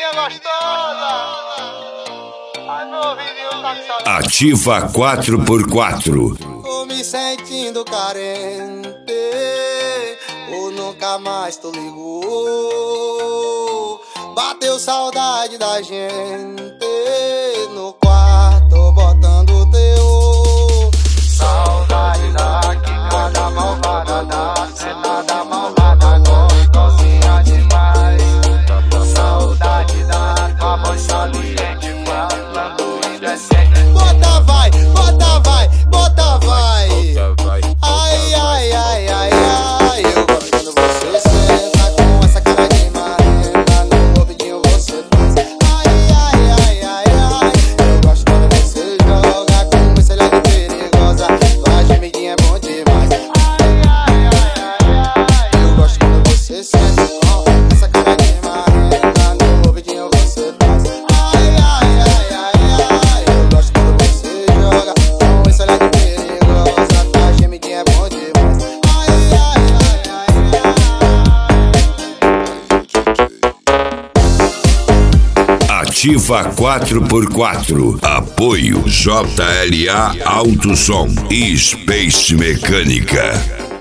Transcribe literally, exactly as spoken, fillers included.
Gemidinha gostosa. Ai, meu ouvidinho tá com saudade. Ativa quatro por quatro. Tô me sentindo carente, ou nunca mais tu ligou. Bateu saudade da gente no quarto, botando teu. Saudade da quicada malvada, da sentada malvada, gostosinha demais. Saudade da tua voz saliente, falando indecente. Bota vai, bota vai, bota vai. Ai, ai, ai, ai, ai. Eu gosto quando você senta com essa cara de marrenta, no ouvidinho você faz. Ai, ai, ai, ai, ai. Eu gosto quando você joga com esse olhar de perigosa. Tua gemidinha é bom demais. Ai, ai, ai, ai, ai. Eu gosto quando você senta com essa cara de marrenta, no ouvidinho você faz. Ai, ai, ai, ai, ai. Eu gosto quando você joga com esse olhar de perigosa. Tua gemidinha é bom demais. Ai, ai, ai, ai, ai. Ativa quatro por quatro. Apoio J L A Autosom e Space Mecânica.